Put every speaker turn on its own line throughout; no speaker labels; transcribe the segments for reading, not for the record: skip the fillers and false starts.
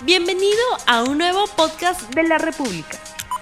Bienvenido a un nuevo podcast de la República.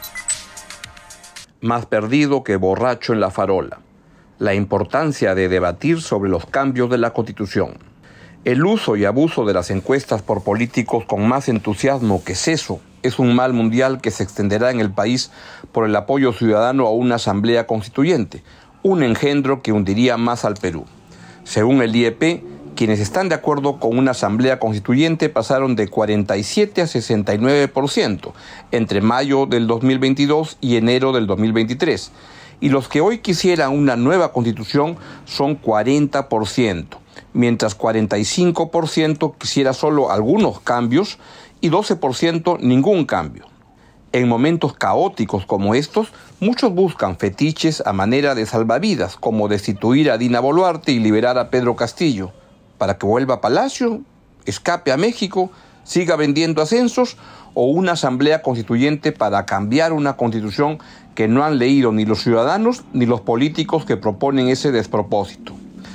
Más perdido que borracho en la farola. La importancia de debatir sobre los cambios de la Constitución. El uso y abuso de las encuestas por políticos con más entusiasmo que seso es un mal mundial que se extenderá en el país por el apoyo ciudadano a una asamblea constituyente, un engendro que hundiría más al Perú. Según el IEP, quienes están de acuerdo con una asamblea constituyente pasaron de 47 a 69% entre mayo del 2022 y enero del 2023. Y los que hoy quisieran una nueva constitución son 40%, mientras 45% quisiera solo algunos cambios y 12% ningún cambio. En momentos caóticos como estos, muchos buscan fetiches a manera de salvavidas, como destituir a Dina Boluarte y liberar a Pedro Castillo, para que vuelva a Palacio, escape a México, siga vendiendo ascensos, o una asamblea constituyente para cambiar una constitución que no han leído ni los ciudadanos ni los políticos que proponen ese despropósito.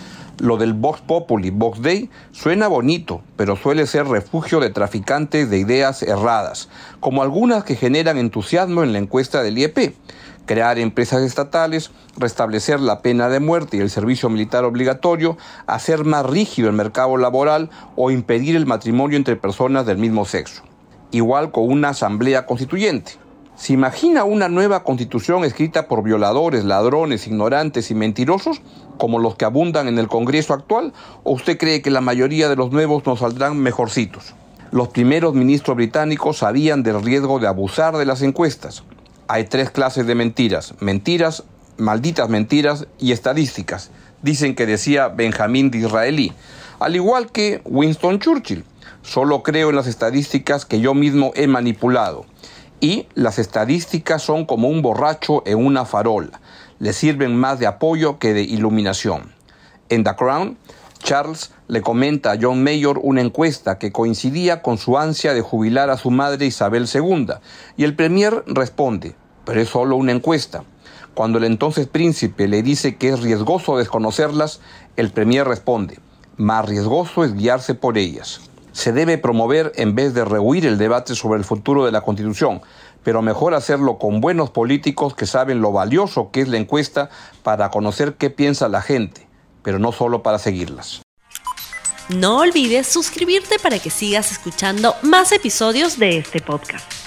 Lo del Vox Populi, Vox Dei, suena bonito, pero suele ser refugio de traficantes de ideas erradas, como algunas que generan entusiasmo en la encuesta del IEP. Crear empresas estatales, restablecer la pena de muerte y el servicio militar obligatorio, hacer más rígido el mercado laboral o impedir el matrimonio entre personas del mismo sexo. Igual con una asamblea constituyente. ¿Se imagina una nueva constitución escrita por violadores, ladrones, ignorantes y mentirosos, como los que abundan en el Congreso actual? ¿O usted cree que la mayoría de los nuevos nos saldrán mejorcitos? Los primeros ministros británicos sabían del riesgo de abusar de las encuestas. Hay tres clases de mentiras: mentiras, malditas mentiras y estadísticas. Dicen que decía Benjamín Disraeli, al igual que Winston Churchill. Solo creo en las estadísticas que yo mismo he manipulado. Y las estadísticas son como un borracho en una farola. Le sirven más de apoyo que de iluminación. En The Crown, Charles le comenta a John Major una encuesta que coincidía con su ansia de jubilar a su madre Isabel II, y el premier responde: pero es solo una encuesta. Cuando el entonces príncipe le dice que es riesgoso desconocerlas, el premier responde: más riesgoso es guiarse por ellas. Se debe promover en vez de rehuir el debate sobre el futuro de la Constitución, pero mejor hacerlo con buenos políticos que saben lo valioso que es la encuesta para conocer qué piensa la gente, pero no solo para seguirlas.
No olvides suscribirte para que sigas escuchando más episodios de este podcast.